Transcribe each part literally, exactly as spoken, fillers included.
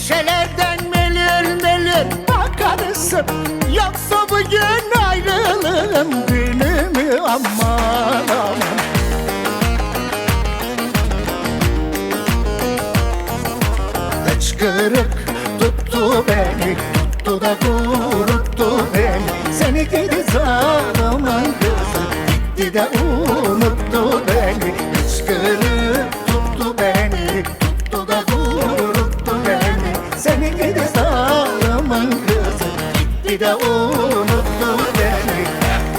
köşelerden melül melül bakarsın. Yoksa bugün ayrılığın günü mü aman aman. Hıçkırık tuttu beni, tuttu da kuruttu beni. Seni gidi zalimin kızı, gitti de unuttu beni. Hıçkırık tuttu beni, tuttu da kuruttu beni. Seni gidi zalimin kızı, gitti de unuttu beni.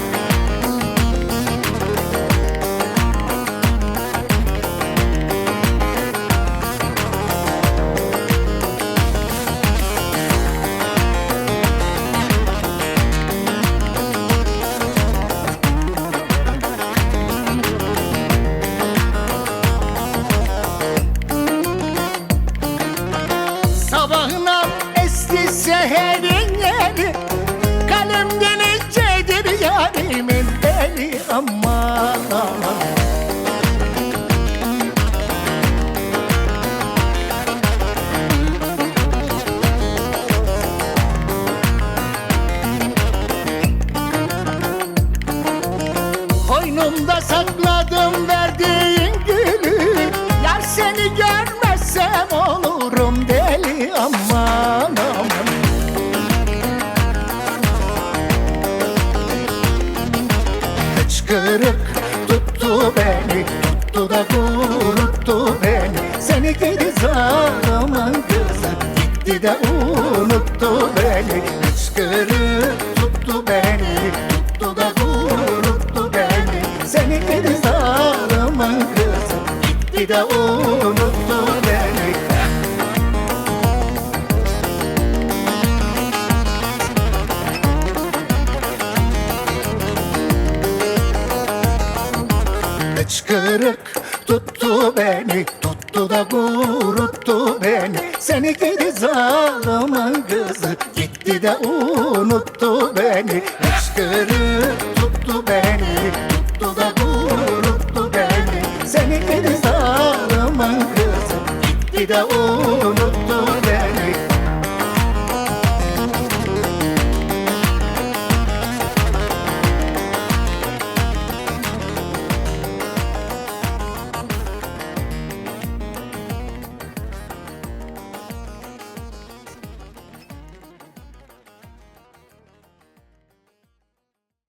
Sabahına esti seherin yeri, kalemden incedir yarimin beli aman aman. Koynumda sakladım verdiğin gülü, yar seni görmezsem olurum deli aman aman. Hıçkırık tuttu beni, tuttu da kuruttu beni. Seni gidi zalimin kızı, gitti de unuttu beni. Hıçkırık tuttu beni, tuttu da kuruttu beni. Seni gidi zalimin kızı, gitti de unuttu beni. Hıçkırık tuttu beni, tuttu da kuruttu beni. Seni gidi zalimin kızı, gitti de unuttu beni. Hıçkırık tuttu beni, tuttu da kuruttu beni. Seni gidi zalimin kızı, gitti de unuttu